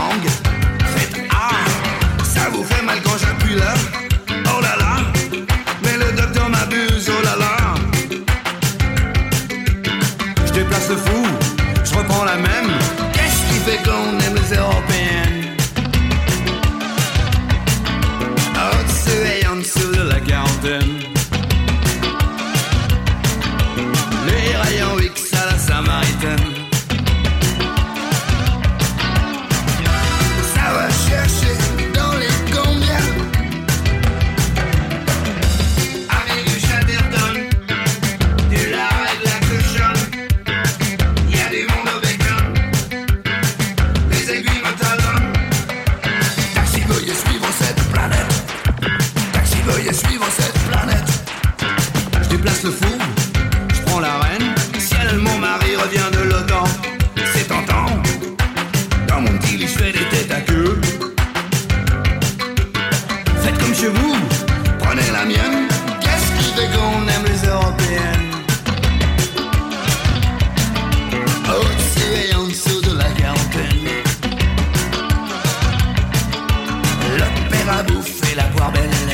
langue. Faites ah, ça vous fait mal quand j'appuie là. Oh là là, mais le docteur m'abuse, oh là là. Je déplace le fou, je reprends la même. Qu'est-ce qui fait qu'on aime les Européennes? Au-dessus et en dessous de la quarantaine. Les rayons X à la Samaritaine. Ça va chercher dans les combien. Avec du Chatterton, du lard et de la cochonne. Y'a du monde au bacon. Les aiguilles me talonnent. Taxi, veuillez suivre cette planète. Taxi, veuillez suivre cette planète. Je déplace le four, je prends la reine. Ciel, mon mari revient de l'OTAN. C'est tentant. Dans mon petit lit, je fais des têtes à queue. Faites comme chez vous, prenez la mienne. Qu'est-ce qui fait qu'on aime les Européennes? Au-dessus et en dessous de la quarantaine. L'opéra bouffe et la poire belle.